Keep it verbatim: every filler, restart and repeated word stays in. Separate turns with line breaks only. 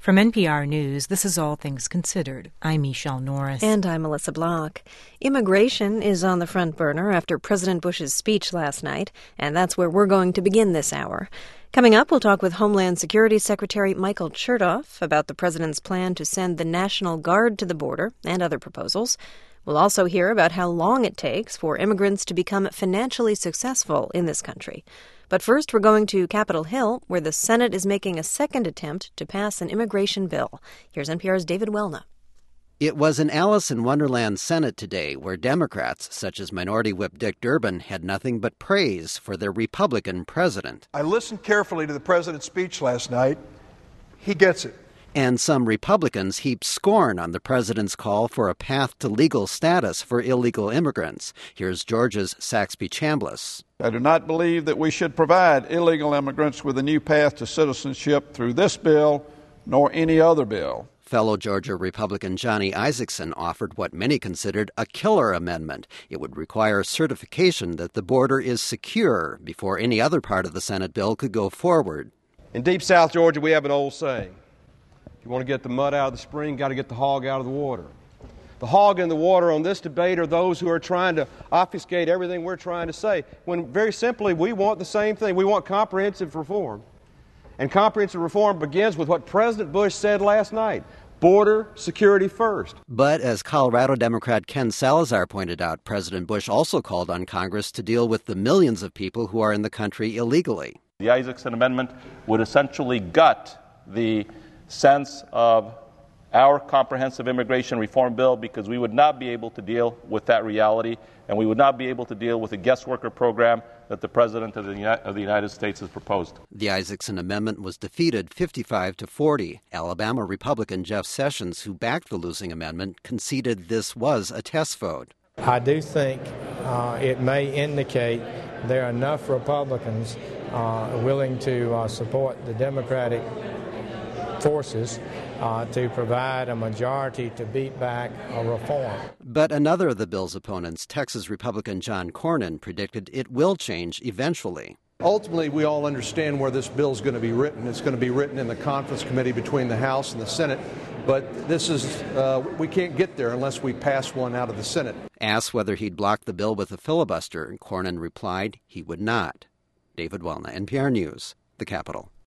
From N P R News, this is All Things Considered. I'm Michelle Norris.
And I'm Melissa Block. Immigration is on the front burner after President Bush's speech last night, and that's where we're going to begin this hour. Coming up, we'll talk with Homeland Security Secretary Michael Chertoff about the president's plan to send the National Guard to the border and other proposals. We'll also hear about how long it takes for immigrants to become financially successful in this country. But first, we're going to Capitol Hill, where the Senate is making a second attempt to pass an immigration bill. Here's N P R's David Welna.
It was an Alice in Wonderland Senate today where Democrats, such as Minority Whip Dick Durbin, had nothing but praise for their Republican president.
I listened carefully to the president's speech last night. He gets it.
And some Republicans heaped scorn on the president's call for a path to legal status for illegal immigrants. Here's Georgia's Saxby Chambliss.
I do not believe that we should provide illegal immigrants with a new path to citizenship through this bill nor any other bill.
Fellow Georgia Republican Johnny Isakson offered what many considered a killer amendment. It would require certification that the border is secure before any other part of the Senate bill could go forward.
In Deep South Georgia, we have an old saying. If you want to get the mud out of the spring, you've got to get the hog out of the water. The hog in the water on this debate are those who are trying to obfuscate everything we're trying to say, when very simply we want the same thing. We want comprehensive reform. And comprehensive reform begins with what President Bush said last night: border security first.
But as Colorado Democrat Ken Salazar pointed out, President Bush also called on Congress to deal with the millions of people who are in the country illegally.
The Isakson Amendment would essentially gut the sense of our comprehensive immigration reform bill, because we would not be able to deal with that reality, and we would not be able to deal with the guest worker program that the President of the, Uni- of the United States has proposed.
The Isakson Amendment was defeated fifty-five to forty. Alabama Republican Jeff Sessions, who backed the losing amendment, conceded this was a test vote.
I do think uh, it may indicate there are enough Republicans uh, willing to uh, support the Democratic forces uh, to provide a majority to beat back a reform.
But another of the bill's opponents, Texas Republican John Cornyn, predicted it will change eventually.
Ultimately, we all understand where this bill is going to be written. It's going to be written in the conference committee between the House and the Senate. But this is, uh, we can't get there unless we pass one out of the Senate.
Asked whether he'd block the bill with a filibuster, Cornyn replied he would not. David Welna, N P R News, the Capitol.